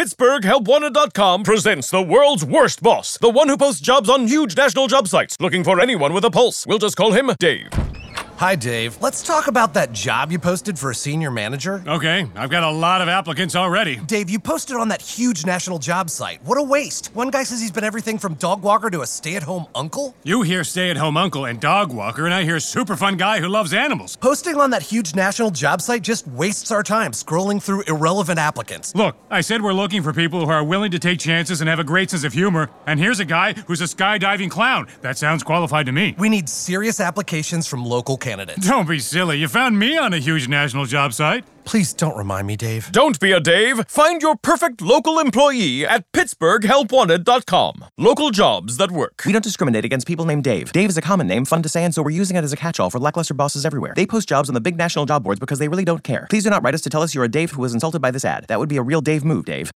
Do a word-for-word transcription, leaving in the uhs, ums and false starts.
Pittsburgh Help Wanted dot com presents the world's worst boss, the one who posts jobs on huge national job sites, looking for anyone with a pulse. We'll just call him Dave. Hi, Dave. Let's talk about that job you posted for a senior manager. Okay, I've got a lot of applicants already. Dave, you posted on that huge national job site. What a waste. One guy says he's been everything from dog walker to a stay-at-home uncle. You hear stay-at-home uncle and dog walker, and I hear super fun guy who loves animals. Posting on that huge national job site just wastes our time scrolling through irrelevant applicants. Look, I said we're looking for people who are willing to take chances and have a great sense of humor, and here's a guy who's a skydiving clown. That sounds qualified to me. We need serious applications from local candidates. Don't be silly. You found me on a huge national job site. Please don't remind me, Dave. Don't be a Dave. Find your perfect local employee at Pittsburgh Help Wanted dot com. Local jobs that work. We don't discriminate against people named Dave. Dave is a common name, fun to say, and so we're using it as a catch-all for lackluster bosses everywhere. They post jobs on the big national job boards because they really don't care. Please do not write us to tell us you're a Dave who was insulted by this ad. That would be a real Dave move, Dave.